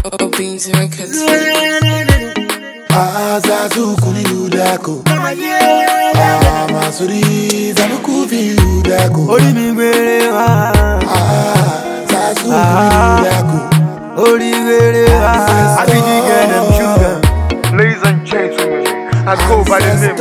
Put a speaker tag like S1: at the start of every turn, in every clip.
S1: Beans Records.
S2: Azazukuni udako. Masuri zanuku fi udako.
S3: Ori mi gbere wa.
S2: Azazukuni udako.
S3: Ori gbere wa. I be the girl them sugar.
S4: Ladies and gentlemen, I go by the name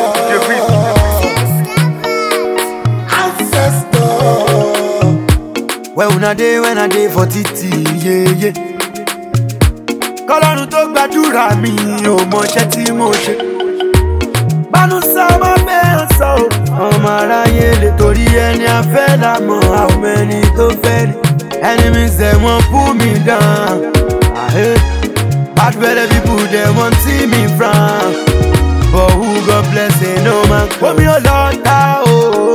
S2: Ancestor.
S3: When I day for titi, yeah, yeah. Kọ́lọ́run tó gbàdúrà mi ò mọṣẹ́ tí mo ṣe. Bánú sọ ọmọ bẹ́ẹ̀ sọ ò, ọmọ aráyé lè torí ẹni afẹ́ lámọ̀ àwọn ẹni tó fẹ́ ni. Enemies dem wan pull me down. Bad belle people dem wan see me frown. But who God bless say no man. Omi ò lọ ta o,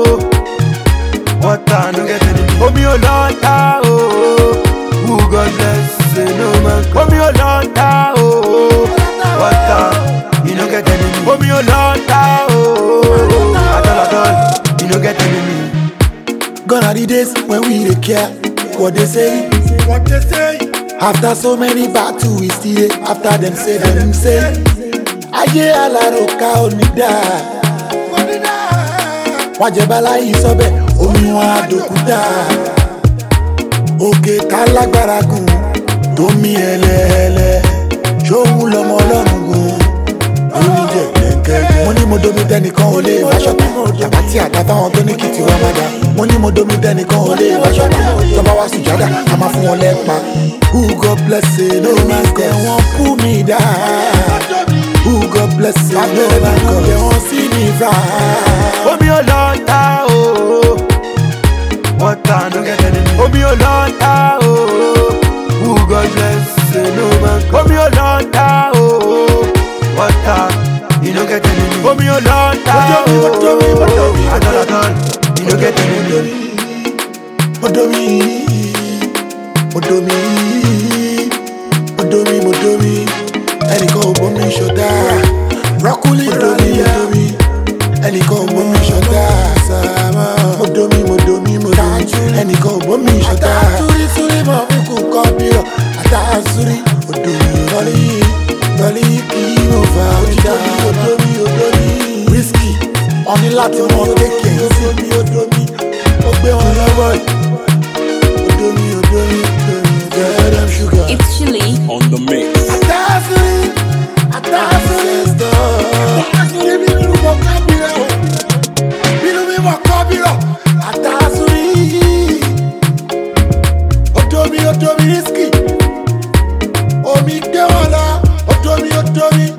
S3: water no get any. Omi ò lọ ta o, who God bless say no man. Omi ò lọ ta o, water you no get any. Omi ò lọ ta o, at all you no get any.
S2: Gone are the days when we dey care what they say. After so many battles we still after them say. Ayé aláròká onídà. Wọ́n jẹ báláyé sọ́bẹ̀ omi wọn àdòkúta. Òkè tá lágbára gùn tó mi ẹlẹ́ẹ̀lẹ́. Ṣóhun lọmọ ọlọ́run gùn lórí jẹ̀gbẹ̀kẹ̀gbẹ̀. Mo ní mo domi tẹnìkan ò lè wáṣọ́tà. Bàbá tí àdá fáwọn tó ní kìtì wá má dá. Mo ní mo domi tẹnìkan ò lè wáṣọ́tà. Tọ́ba wá sùjádà, a máa fún wọn lẹ́pa. Who God bless say no man dem wan pull me down. Who God bless say no man dem wan see me frown.
S3: Omi ò lọ ta o, water no get any. Omi ò lọ ta o, who God bless say no man. Omi ò lọ ta o, water you no get any. Omi ò lọ ta o, at all you no get any.
S2: Modomi, ẹnìkan ò bomi ṣọdá. Rọ́kúlì modomi, ẹnìkan ò bomi ṣọdá. Modomi, ẹnìkan ò bomi ṣọdá. Àtàtúrí mọ̀ fúnkù kọ́ bírọ̀. Àtàtúrí modomi, lọ́lí kì í mọ̀ fà òjìdá. Modomi, wíṣkì, ọ̀ní láti mọ̀ kéèké. Modomi, ó gbé wọn lọ́wọ́ yìí. Modomi, girl them sugar.
S1: It's Chili
S5: on the mix.
S2: Ancestor. Bínú mi mọ̀ kọ́ bírọ̀. Àtàsúrí. Odomi risky. Omi gbé wọn lọ. Odomi.